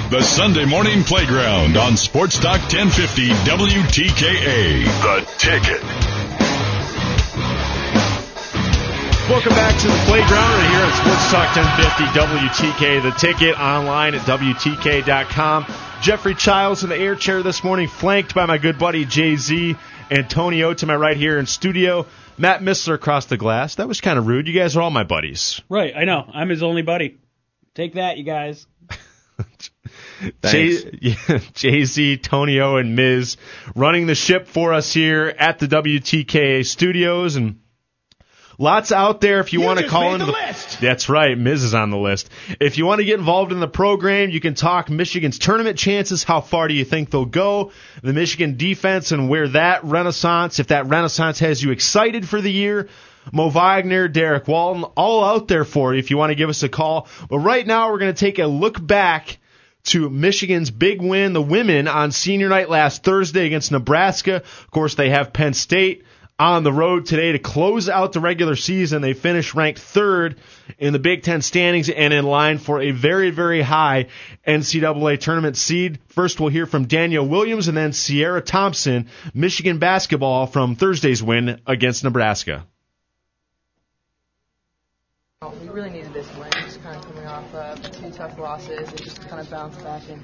The Sunday Morning Playground on Sports Talk 1050 WTKA. The Ticket. Welcome back to the Playground right here at Sports Talk 1050 WTKA. The Ticket online at WTK.com. Jeffrey Childs in the air chair this morning, flanked by my good buddy Jay-Z. Antonio to my right here in studio. Matt Missler across the glass. That was kind of rude. You guys are all my buddies. Right, I know. I'm his only buddy. Take that, you guys. Jay-Z, Tonio, and Miz running the ship for us here at the WTKA studios. And lots out there if you want to call into the list. That's right. Miz is on the list. If you want to get involved in the program, you can talk Michigan's tournament chances. How far do you think they'll go? The Michigan defense and where that renaissance, if that renaissance has you excited for the year. Mo Wagner, Derek Walton, all out there for you if you want to give us a call. But right now we're going to take a look back to Michigan's big win, the women, on senior night last Thursday against Nebraska. Of course, they have Penn State on the road today to close out the regular season. They finished ranked third in the Big Ten standings and in line for a very, very high NCAA tournament seed. First, we'll hear from Danielle Williams and then Sierra Thompson, Michigan basketball from Thursday's win against Nebraska. We really needed this win, just kind of coming off of 2 tough losses and just kind of bounce back and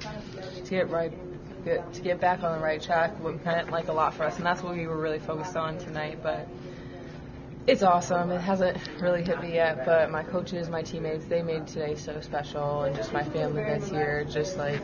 to get back on the right track meant like a lot for us, and that's what we were really focused on tonight. But it's awesome. It hasn't really hit me yet, but my coaches, my teammates, they made today so special, and just my family that's here, just like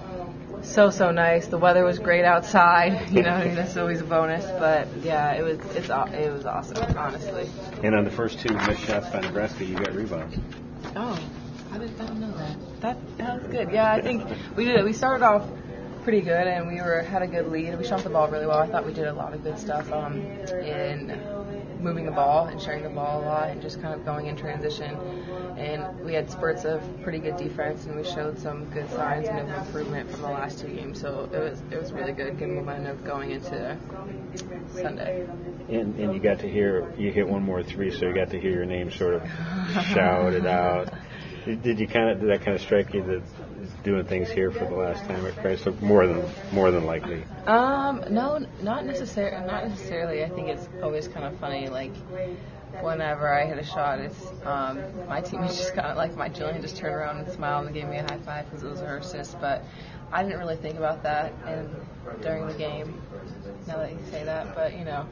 so nice. The weather was great outside, you know, I mean, that's always a bonus. But yeah, it was awesome, honestly. And on the first 2 missed shots by Nebraska, you got rebounds. Oh, I didn't know that. That was good. Yeah, I think we did it. We started off pretty good, and we had a good lead. We shot the ball really well. I thought we did a lot of good stuff in moving the ball and sharing the ball a lot and just kind of going in transition. And we had spurts of pretty good defense, and we showed some good signs of improvement from the last 2 games. So it was really good, good momentum going into Sunday. And you got to hear, you hit one more 3, so you got to hear your name sort of shouted out. Did that kind of strike you that doing things here for the last time at Chrysler? More than likely. No, not necessarily. I think it's always kind of funny. Like whenever I hit a shot, it's my teammates just kind of like my Jillian just turned around and smiled and gave me a high five because it was her assist. But I didn't really think about that during the game. Now that you say that, but you know.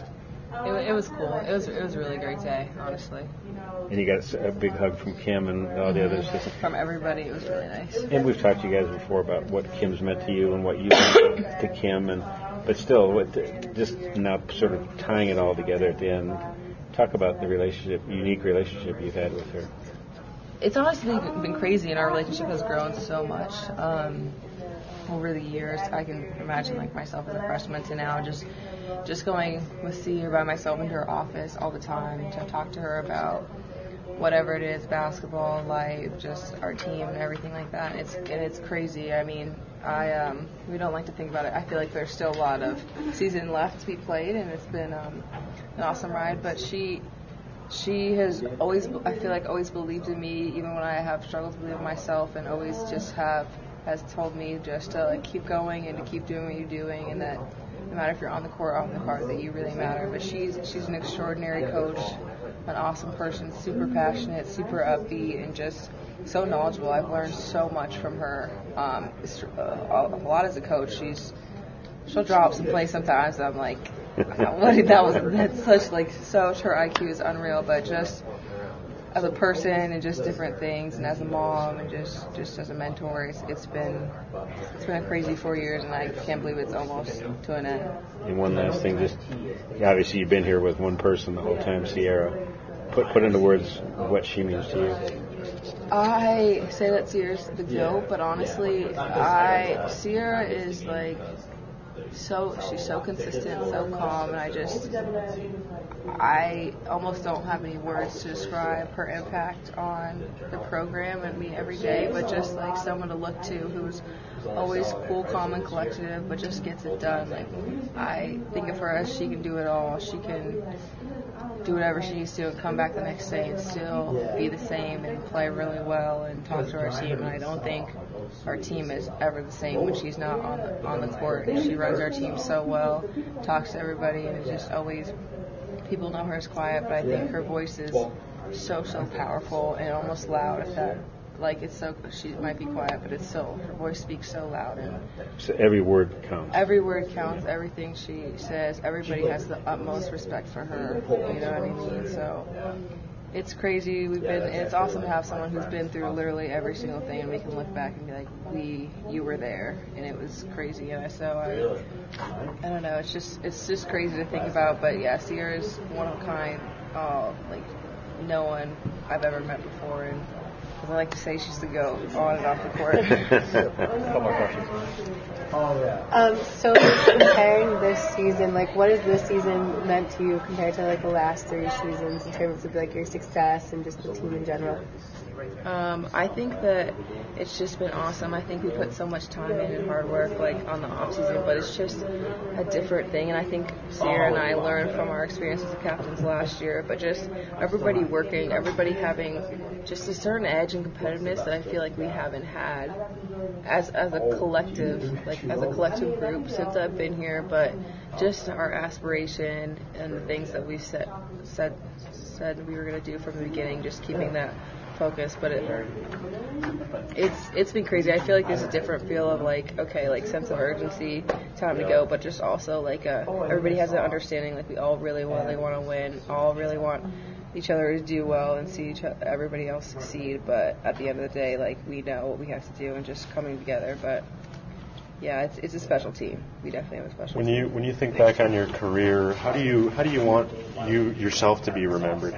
It was cool. It was a really great day, honestly. And you got a big hug from Kim and all the others. From everybody, it was really nice. And we've talked to you guys before about what Kim's meant to you and what you meant to Kim, but still, just now sort of tying it all together at the end. Talk about the unique relationship you've had with her. It's honestly been crazy, and our relationship has grown so much over the years. I can imagine like myself as a freshman to now just going with Sierra by myself into her office all the time to talk to her about whatever it is, basketball, life, just our team and everything like that. It's crazy. I mean, we don't like to think about it. I feel like there's still a lot of season left to be played, and it's been an awesome ride. But she has always, I feel like, always believed in me, even when I have struggled to believe in myself, and always just has told me just to like keep going and to keep doing what you're doing, and that no matter if you're on the court or off the court, that you really matter. But she's an extraordinary coach, an awesome person, super passionate, super upbeat, and just so knowledgeable. I've learned so much from her. A lot as a coach. She'll drop some plays sometimes. And I'm like, that's such like so. Her IQ is unreal, but just as a person and just different things, and as a mom and just as a mentor, it's been a crazy 4 years, and I can't believe it's almost to an end. And one last thing, just obviously you've been here with one person the whole time, Sierra. Put into words what she means to you. I say that Sierra's the GOAT, but honestly, Sierra is like she's so consistent, so calm, and I almost don't have any words to describe her impact on the program and me every day, but just like someone to look to who's always cool, calm, and collective, but just gets it done. Like I think of her as she can do it all. She can do whatever she needs to and come back the next day and still be the same and play really well and talk to our team. And I don't think our team is ever the same when she's not on the court. And she runs our team so well, talks to everybody, and it's just always, people know her as quiet, but I think her voice is so powerful and almost loud. If that, like, it's so, she might be quiet, but it's so, her voice speaks so loud. And so every word counts. Every word counts. Everything she says. Everybody has the utmost respect for her. You know what I mean? So it's crazy. It's awesome to have someone who's been through literally every single thing, and we can look back and be like, you were there, and it was crazy. And I don't know. It's just crazy to think about. But yeah, Sierra's one of a kind. Like no one I've ever met before, and as I like to say, she's the GOAT on and off the court. Couple more questions. So comparing this season, like, what has this season meant to you compared to, like, the last 3 seasons in terms of, like, your success and just the team in general? I think that it's just been awesome. I think we put so much time in and hard work, like, on the off season, but it's just a different thing. And I think Sierra and I learned from our experience as captains last year, but just everybody working, everybody having just a certain edge and competitiveness that I feel like we haven't had as a collective, like as a collective group since I've been here. But just our aspiration and the things that we said we were going to do from the beginning, just keeping that focus. But it's been crazy. I feel like there's a different feel of like, okay, like sense of urgency, time to go, but just also like everybody has an understanding, like we all really want to win, all really want each other to do well and see everybody else succeed. But at the end of the day, like, we know what we have to do and just coming together. But yeah, it's a special team. We definitely have a special team. When you think back on your career, how do you want yourself to be remembered?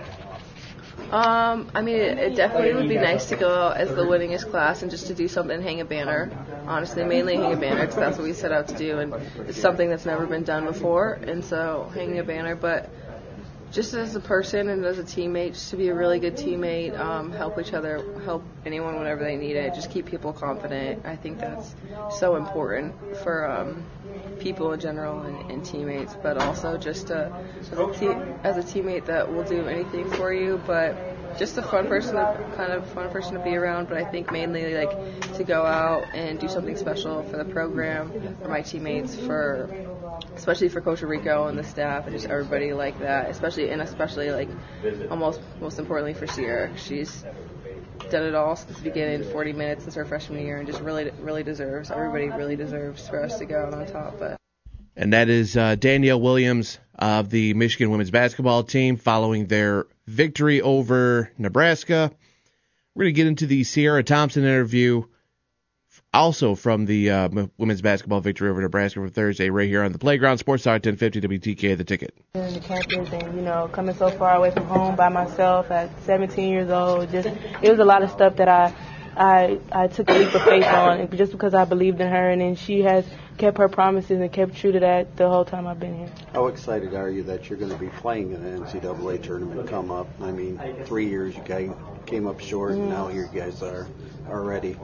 I mean, it definitely would be nice to go out as the winningest class and just to do something, hang a banner. Honestly, mainly hang a banner because that's what we set out to do, and it's something that's never been done before. And so hanging a banner, but just as a person and as a teammate, just to be a really good teammate, help each other, help anyone whenever they need it, just keep people confident. I think that's so important for people in general and teammates, but also just as a teammate that will do anything for you, but just a fun person to be around. But I think mainly like to go out and do something special for the program, for my teammates, especially for Coach Rico and the staff and just everybody like that, especially like most importantly for Sierra. She's done it all since the beginning, 40 minutes since her freshman year, and just everybody really deserves for us to go out on top. And that is Danielle Williams of the Michigan women's basketball team following their victory over Nebraska. We're going to get into the Sierra Thompson interview, also from the women's basketball victory over Nebraska for Thursday, right here on the Playground. Sports Talk 1050 WTK, The Ticket. In the campus and, coming so far away from home by myself at 17 years old, it was a lot of stuff that I took a leap of faith on just because I believed in her, and then she has kept her promises and kept true to that the whole time I've been here. How excited are you that you're going to be playing in the NCAA tournament come up? I mean, 3 years you guys came up short, and now here you guys are already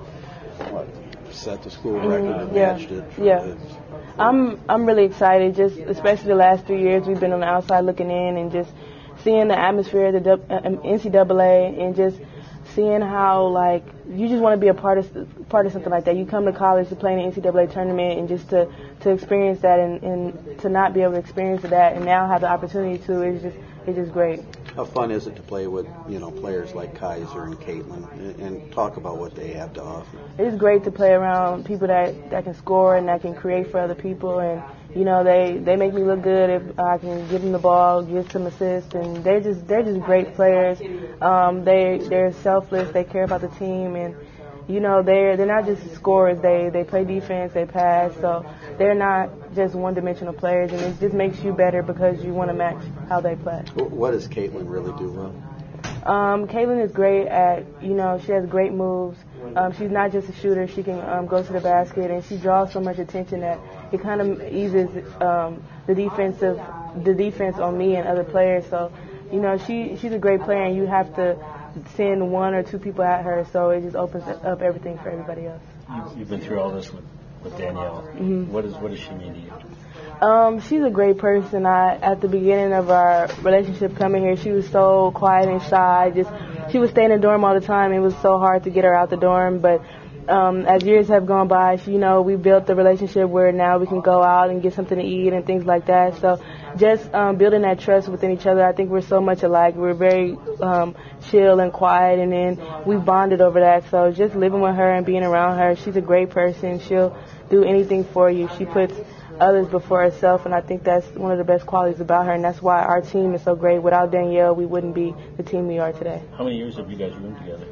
set the school record and matched it. Yeah. I'm really excited, just especially the last 3 years we've been on the outside looking in and just seeing the atmosphere of the NCAA and just seeing how, like, you just want to be a part of something like that. You come to college to play in the NCAA tournament and just to experience that and to not be able to experience that and now have the opportunity to is just great. How fun is it to play with, players like Kaiser and Caitlin and talk about what they have to offer? It's great to play around people that can score and that can create for other people, and they make me look good if I can give them the ball, give some assists, and they're just great players. They're selfless, they care about the team, and they're not just scorers. They play defense, they pass, so they're not just one-dimensional players, and it just makes you better because you want to match how they play. What does Caitlin really do well? Caitlin is great at, she has great moves. She's not just a shooter. She can go to the basket, and she draws so much attention that it kind of eases the defense on me and other players. So, she's a great player, and you have to send one or two people at her, so it just opens up everything for everybody else. You've been through all this with Danielle. Mm-hmm. What does she mean to you? She's a great person. At the beginning of our relationship coming here, she was so quiet and shy. She would stay in the dorm all the time. It was so hard to get her out the dorm. But as years have gone by, we built the relationship where now we can go out and get something to eat and things like that. So just building that trust within each other. I think we're so much alike. We're very chill and quiet, and then we bonded over that. So just living with her and being around her, she's a great person. She'll do anything for you. She puts others before herself, and I think that's one of the best qualities about her, and that's why our team is so great. Without Danielle, we wouldn't be the team we are today. How many years have you guys roomed together?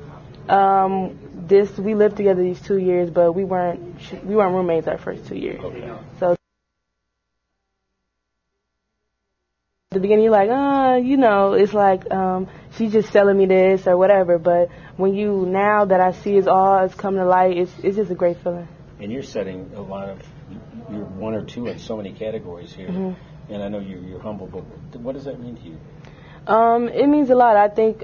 We lived together these 2 years, but we weren't roommates our first 2 years. Okay. So at the beginning, you're like, it's like she's just selling me this or whatever. But now that I see it's coming to light, it's just a great feeling. And you're setting a lot of. You're 1 or 2 in so many categories here, and I know you're humble, but what does that mean to you? It means a lot. I think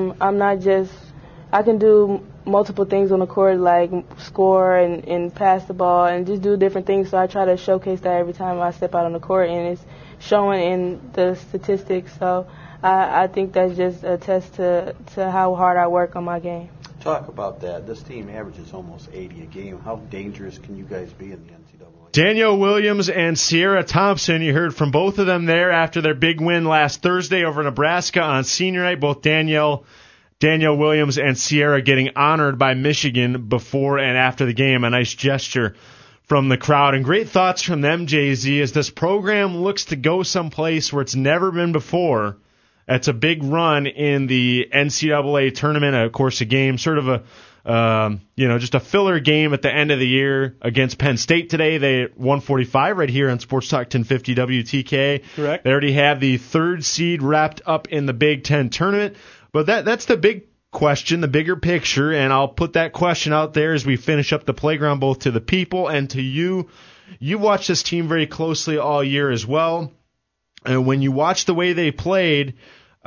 I can do multiple things on the court, like score and pass the ball and just do different things. So I try to showcase that every time I step out on the court, and it's showing in the statistics. So I think that's just a test to how hard I work on my game. Talk about that. This team averages almost 80 a game. How dangerous can you guys be in the NCAA? Danielle Williams and Sierra Thompson, you heard from both of them there after their big win last Thursday over Nebraska on senior night. Both Danielle Williams and Sierra getting honored by Michigan before and after the game. A nice gesture from the crowd. And great thoughts from them, Jay-Z, as this program looks to go someplace where it's never been before. It's a big run in the NCAA tournament. Of course, a game, sort of just a filler game at the end of the year against Penn State today. They 145 right here on Sports Talk 1050 WTK. Correct. They already have the 3rd seed wrapped up in the Big Ten tournament. But that's the big question, the bigger picture, and I'll put that question out there as we finish up the playground, both to the people and to you. You watched this team very closely all year as well. And when you watch the way they played,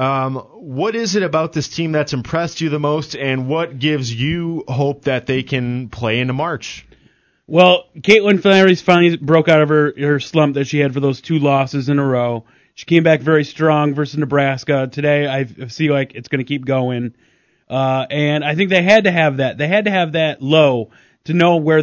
what is it about this team that's impressed you the most, and what gives you hope that they can play into March? Well, Caitlin Flannery's finally broke out of her slump that she had for those 2 losses in a row. She came back very strong versus Nebraska. Today, I feel like it's going to keep going. And I think they had to have that. They had to have that low to know where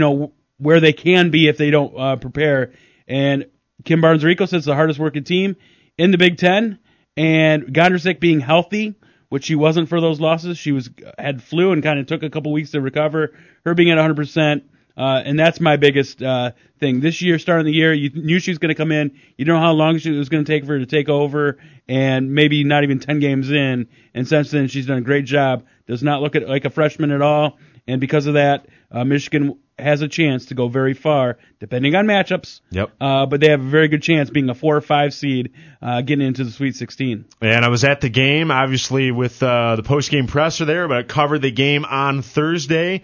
they can be if they don't prepare. And Kim Barnes-Rico says it's the hardest working team in the Big Ten. And Gondrzik being healthy, which she wasn't for those losses. She had flu and kind of took a couple weeks to recover. Her being at 100%. And that's my biggest thing. This year, starting the year, you knew she was going to come in. You don't know how long it was going to take for her to take over, and maybe not even 10 games in. And since then, she's done a great job. Does not look like a freshman at all. And because of that, Michigan has a chance to go very far, depending on matchups. Yep. But they have a very good chance being a 4 or 5 seed getting into the Sweet 16. And I was at the game, obviously, with the post-game presser there, but I covered the game on Thursday.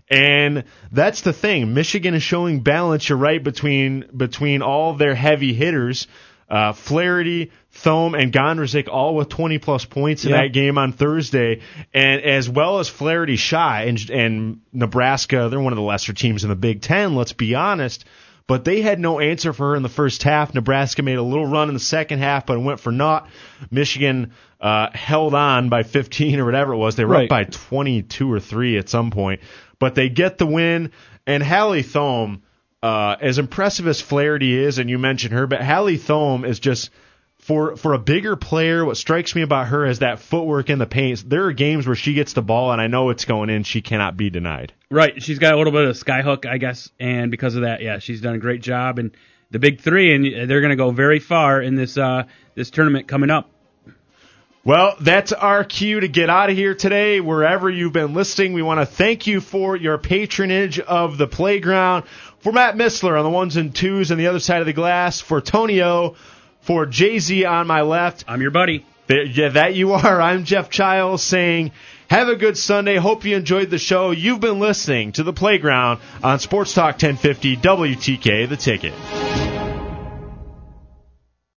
And that's the thing. Michigan is showing balance, you're right, between all of their heavy hitters. Flaherty, Thome, and Gondrzik all with 20-plus points in that game on Thursday. And as well as Flaherty shy. And Nebraska, they're one of the lesser teams in the Big Ten, let's be honest. But they had no answer for her in the first half. Nebraska made a little run in the second half, but it went for naught. Michigan held on by 15 or whatever it was. They were up by 22 or 3 at some point. But they get the win, and Hallie Thome, as impressive as Flaherty is, and you mentioned her, but Hallie Thome is just, for a bigger player, what strikes me about her is that footwork in the paint. There are games where she gets the ball, and I know it's going in. She cannot be denied. Right. She's got a little bit of skyhook, I guess, and because of that, she's done a great job. And the Big Three, and they're going to go very far in this tournament coming up. Well, that's our cue to get out of here today. Wherever you've been listening, we want to thank you for your patronage of the playground. For Matt Missler on the 1s and 2s on the other side of the glass, for Tony O, for Jay-Z on my left. I'm your buddy. Yeah, that you are. I'm Jeff Childs saying, have a good Sunday. Hope you enjoyed the show. You've been listening to The Playground on Sports Talk 1050 WTK, The Ticket.